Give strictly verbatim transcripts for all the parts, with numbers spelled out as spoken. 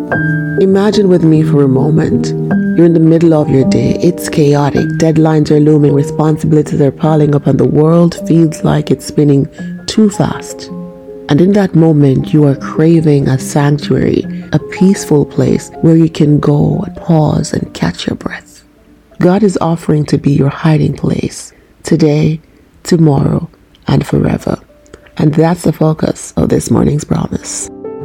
Imagine with me for a moment. You're in the middle of your day. It's chaotic. Deadlines are looming. Responsibilities are piling up and the world feels like it's spinning too fast. And in that moment, you are craving a sanctuary, a peaceful place where you can go and pause and catch your breath. God is offering to be your hiding place today, tomorrow, and forever. And that's the focus of this morning's promise.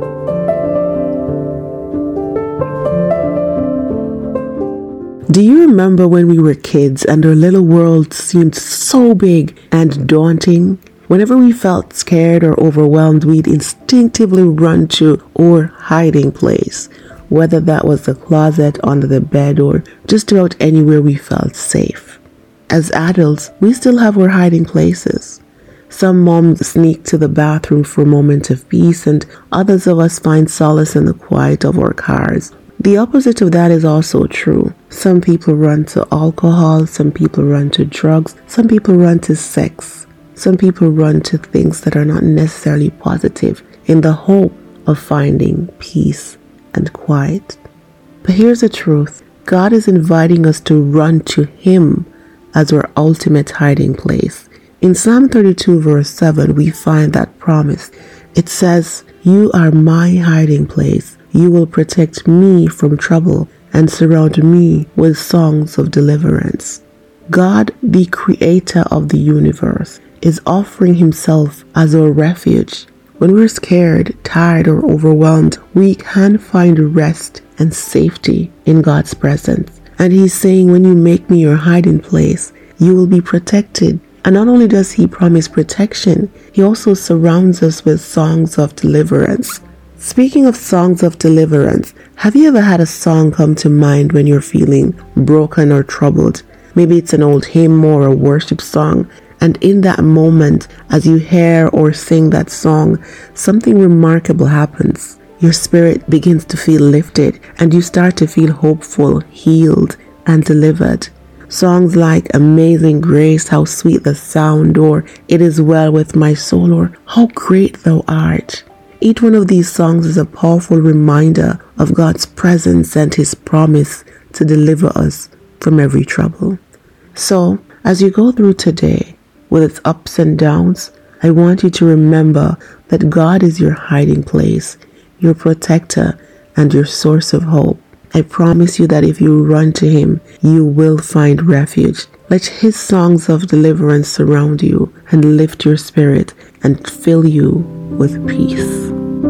Do you remember when we were kids and our little world seemed so big and daunting? Whenever we felt scared or overwhelmed, we'd instinctively run to our hiding place, whether that was the closet, under the bed, or just about anywhere we felt safe. As adults, we still have our hiding places. Some moms sneak to the bathroom for a moment of peace, and others of us find solace in the quiet of our cars. The opposite of that is also true. Some people run to alcohol, some people run to drugs, some people run to sex. Some people run to things that are not necessarily positive in the hope of finding peace and quiet. But here's the truth. God is inviting us to run to Him as our ultimate hiding place. In Psalm thirty-two verse seven, we find that promise. It says, "You are my hiding place. You will protect me from trouble and surround me with songs of deliverance." God, the creator of the universe, is offering Himself as our refuge. When we're scared, tired, or overwhelmed, we can find rest and safety in God's presence. And He's saying, when you make me your hiding place, you will be protected. And not only does He promise protection, He also surrounds us with songs of deliverance. Speaking of songs of deliverance, have you ever had a song come to mind when you're feeling broken or troubled? Maybe it's an old hymn or a worship song. And in that moment, as you hear or sing that song, something remarkable happens. Your spirit begins to feel lifted and you start to feel hopeful, healed, and delivered. Songs like "Amazing Grace, how sweet the sound," or "It is well with my soul," or "How great thou art." Each one of these songs is a powerful reminder of God's presence and His promise to deliver us from every trouble. So, as you go through today, with its ups and downs, I want you to remember that God is your hiding place, your protector, and your source of hope. I promise you that if you run to Him, you will find refuge. Let His songs of deliverance surround you and lift your spirit and fill you with peace.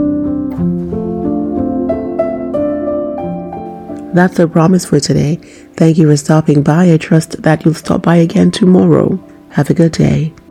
That's our promise for today. Thank you for stopping by. I trust that you'll stop by again tomorrow. Have a good day.